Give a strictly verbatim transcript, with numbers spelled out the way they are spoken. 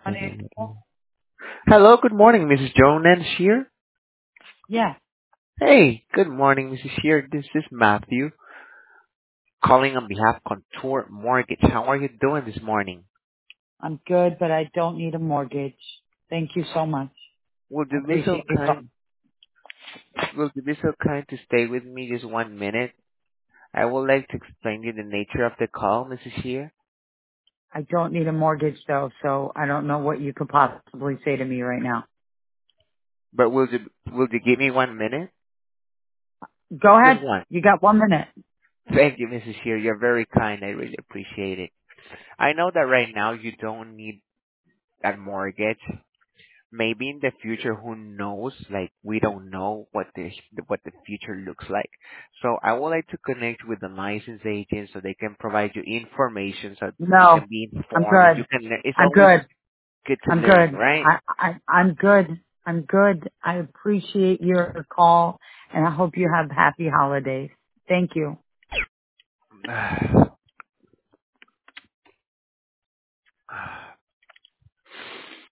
Hello, good morning, Missus Jonan Shear. Yeah, Hey, good morning, Missus Shear. This is Matthew calling on behalf of Contour Mortgage. How are you doing this morning? I'm good, but I don't need a mortgage. Thank you so much. Would I you be so appreciate your call. kind? Would you be so kind to stay with me just one minute? I would like to explain you the nature of the call, Missus Shear. I don't need a mortgage though, so I don't know what you could possibly say to me right now. But will you will you give me one minute? Go Just ahead. one. You got one minute. Thank you, Missus Shear. You're very kind. I really appreciate it. I know that right now you don't need a mortgage. Maybe in the future, who knows? Like, we don't know what the what the future looks like. So I would like to connect with the licensed agent so they can provide you information so you No, can be I'm informed and you good. can learn. It's I'm always good. good to I'm learn, good. right? I, I, I'm good. I'm good. I appreciate your call and I hope you have happy holidays. Thank you.